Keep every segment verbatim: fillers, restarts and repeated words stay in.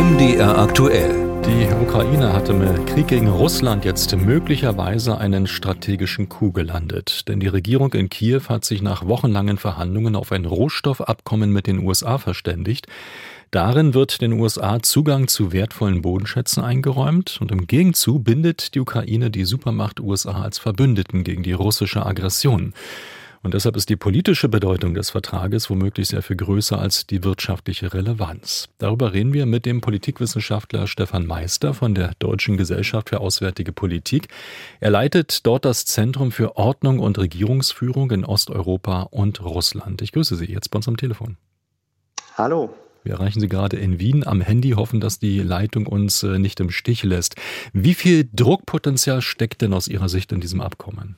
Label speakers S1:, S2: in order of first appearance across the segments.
S1: M D R aktuell.
S2: Die Ukraine hatte mit Krieg gegen Russland jetzt möglicherweise einen strategischen Coup gelandet. Denn die Regierung in Kiew hat sich nach wochenlangen Verhandlungen auf ein Rohstoffabkommen mit den U S A verständigt. Darin wird den U S A Zugang zu wertvollen Bodenschätzen eingeräumt und im Gegenzug bindet die Ukraine die Supermacht U S A als Verbündeten gegen die russische Aggression. Und deshalb ist die politische Bedeutung des Vertrages womöglich sehr viel größer als die wirtschaftliche Relevanz. Darüber reden wir mit dem Politikwissenschaftler Stefan Meister von der Deutschen Gesellschaft für Auswärtige Politik. Er leitet dort das Zentrum für Ordnung und Regierungsführung in Osteuropa und Russland. Ich grüße Sie jetzt bei uns am Telefon.
S3: Hallo.
S2: Wir erreichen Sie gerade in Wien am Handy, hoffen, dass die Leitung uns nicht im Stich lässt. Wie viel Druckpotenzial steckt denn aus Ihrer Sicht in diesem Abkommen?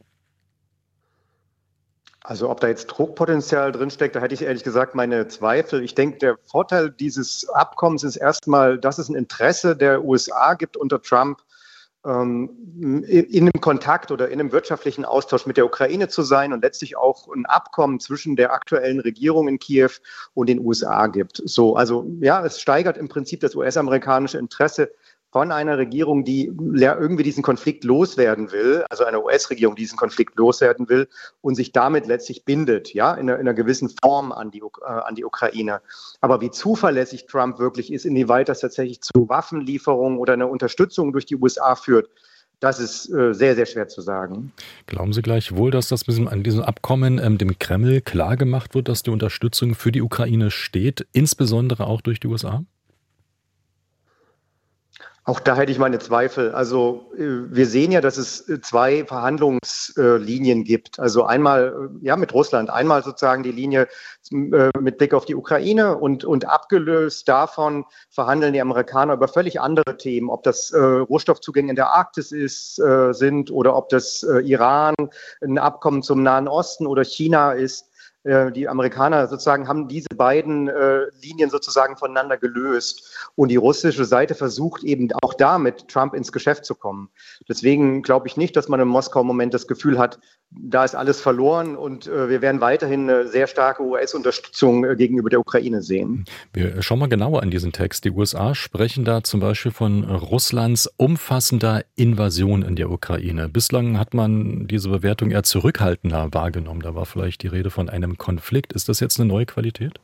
S3: Also ob da jetzt Druckpotenzial drinsteckt, da hätte ich ehrlich gesagt meine Zweifel. Ich denke, der Vorteil dieses Abkommens ist erstmal, dass es ein Interesse der U S A gibt unter Trump, ähm, in einem Kontakt oder in einem wirtschaftlichen Austausch mit der Ukraine zu sein und letztlich auch ein Abkommen zwischen der aktuellen Regierung in Kiew und den U S A gibt. So, also ja, es steigert im Prinzip das U S-amerikanische Interesse von einer Regierung, die irgendwie diesen Konflikt loswerden will, also einer U S-Regierung, die diesen Konflikt loswerden will und sich damit letztlich bindet, ja, in einer, in einer gewissen Form an die, äh, an die Ukraine. Aber wie zuverlässig Trump wirklich ist, inwieweit das tatsächlich zu Waffenlieferungen oder einer Unterstützung durch die U S A führt, das ist äh, sehr, sehr schwer zu sagen.
S2: Glauben Sie gleichwohl, dass das an diesem Abkommen ähm, dem Kreml klargemacht wird, dass die Unterstützung für die Ukraine steht, insbesondere auch durch die U S A?
S3: Auch da hätte ich meine Zweifel. Also wir sehen ja, dass es zwei Verhandlungslinien gibt. Also einmal ja mit Russland, einmal sozusagen die Linie mit Blick auf die Ukraine und, und abgelöst davon verhandeln die Amerikaner über völlig andere Themen, ob das äh, Rohstoffzugänge in der Arktis ist, äh, sind oder ob das äh, Iran, ein Abkommen zum Nahen Osten oder China ist. Die Amerikaner sozusagen haben diese beiden äh, Linien sozusagen voneinander gelöst. Und die russische Seite versucht eben auch da mit Trump ins Geschäft zu kommen. Deswegen glaube ich nicht, dass man im Moskau im Moment das Gefühl hat, da ist alles verloren und äh, wir werden weiterhin eine sehr starke U S-Unterstützung äh, gegenüber der Ukraine sehen.
S2: Wir schauen mal genauer an diesen Text. Die U S A sprechen da zum Beispiel von Russlands umfassender Invasion in der Ukraine. Bislang hat man diese Bewertung eher zurückhaltender wahrgenommen. Da war vielleicht die Rede von einem Konflikt. Ist das jetzt eine neue Qualität?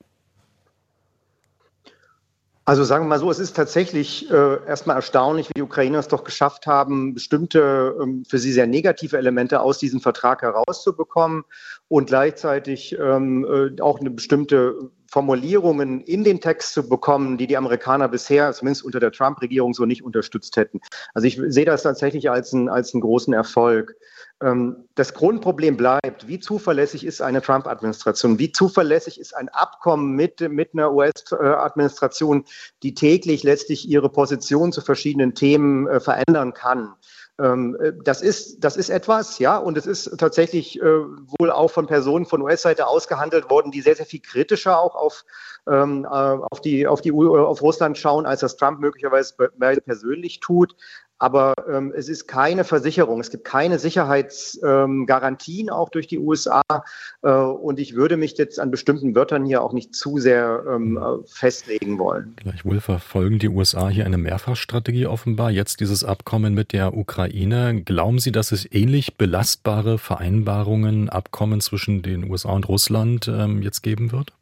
S3: Also sagen wir mal so, es ist tatsächlich äh, erstmal erstaunlich, wie die Ukrainer es doch geschafft haben, bestimmte ähm, für sie sehr negative Elemente aus diesem Vertrag herauszubekommen und gleichzeitig ähm, äh, auch eine bestimmte Formulierungen in den Text zu bekommen, die die Amerikaner bisher, zumindest unter der Trump-Regierung, so nicht unterstützt hätten. Also ich sehe das tatsächlich als, ein, als einen großen Erfolg. Das Grundproblem bleibt, wie zuverlässig ist eine Trump-Administration, wie zuverlässig ist ein Abkommen mit, mit einer U S-Administration, die täglich letztlich ihre Position zu verschiedenen Themen äh, verändern kann. Ähm, das ist, das ist etwas, ja, und es ist tatsächlich äh, wohl auch von Personen von U S-Seite ausgehandelt worden, die sehr, sehr viel kritischer auch auf, ähm, auf, die, auf, die, auf Russland schauen, als das Trump möglicherweise persönlich tut. Aber ähm, es ist keine Versicherung. Es gibt keine Sicherheitsgarantien ähm, auch durch die U S A. Äh, und ich würde mich jetzt an bestimmten Wörtern hier auch nicht zu sehr ähm, festlegen wollen.
S2: Gleichwohl verfolgen die U S A hier eine Mehrfachstrategie offenbar. Jetzt dieses Abkommen mit der Ukraine. Glauben Sie, dass es ähnlich belastbare Vereinbarungen, Abkommen zwischen den U S A und Russland ähm, jetzt geben wird?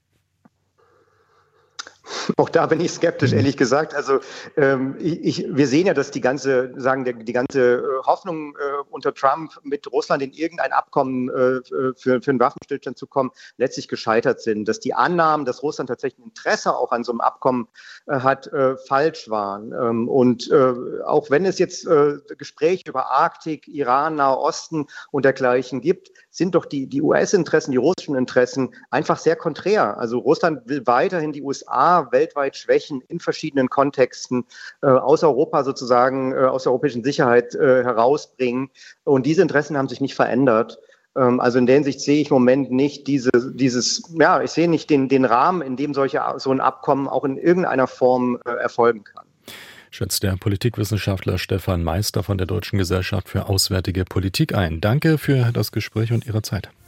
S3: Auch da bin ich skeptisch, ehrlich gesagt. Also ähm, ich, wir sehen ja, dass die ganze, sagen der, die ganze äh, Hoffnung äh, unter Trump mit Russland in irgendein Abkommen äh, für, für einen Waffenstillstand zu kommen, letztlich gescheitert sind. Dass die Annahmen, dass Russland tatsächlich ein Interesse auch an so einem Abkommen äh, hat, äh, falsch waren. Ähm, und äh, auch wenn es jetzt äh, Gespräche über Arktik, Iran, Nahe Osten und dergleichen gibt, sind doch die, die U S-Interessen, die russischen Interessen einfach sehr konträr. Also Russland will weiterhin die U S A weltweit schwächen in verschiedenen Kontexten, äh, aus Europa sozusagen, äh, aus der europäischen Sicherheit äh, herausbringen. Und diese Interessen haben sich nicht verändert. Ähm, also in der Hinsicht sehe ich im Moment nicht diese, dieses, ja, ich sehe nicht den, den Rahmen, in dem solche, so ein Abkommen auch in irgendeiner Form äh, erfolgen kann.
S2: Schätzt der Politikwissenschaftler Stefan Meister von der Deutschen Gesellschaft für Auswärtige Politik ein. Danke für das Gespräch und Ihre Zeit.